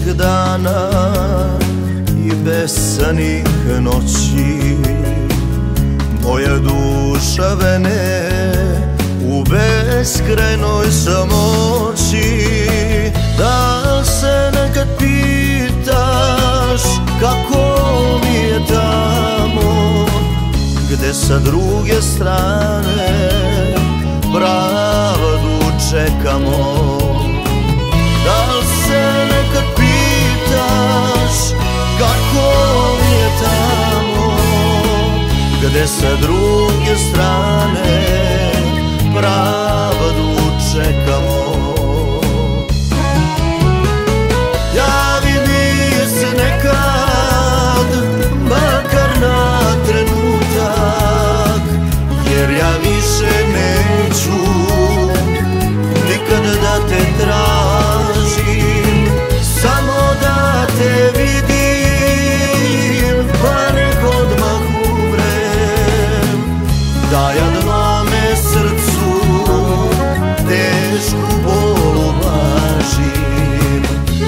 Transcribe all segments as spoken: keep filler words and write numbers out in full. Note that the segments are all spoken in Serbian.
dana i besanih noći. Moja duša vene u beskrajnoj samoći. Da li se nekad pitaš kako mi je tamo, gde sa druge strane pravdu čekamo? Da li se nekad pitaš kako mi je tamo, gde sa druge strane pravdu čekamo? Javi mi se nekad, makar na trenutak, jer ja više neću nikad da te tražim, samo da te vidim, pa nek odmah umrem, da jadnome srcu tešku bol ublažim.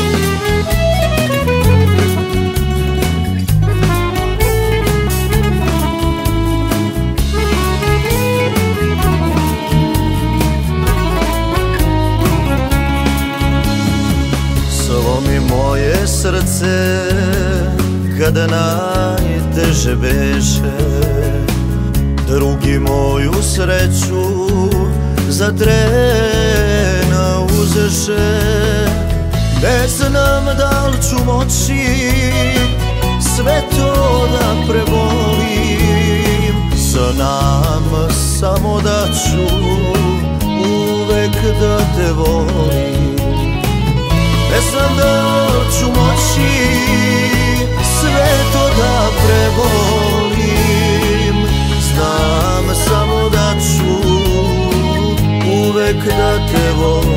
Slomi moje srce kada najteže beše, drugi moju sreću za trena uzeše. Ne znam da li ću moći sve to da prebolim, znam samo da ću uvek da te volim. Ne znam da li ću moći sve to da prebolim, znam samo da ću uvek da te volim.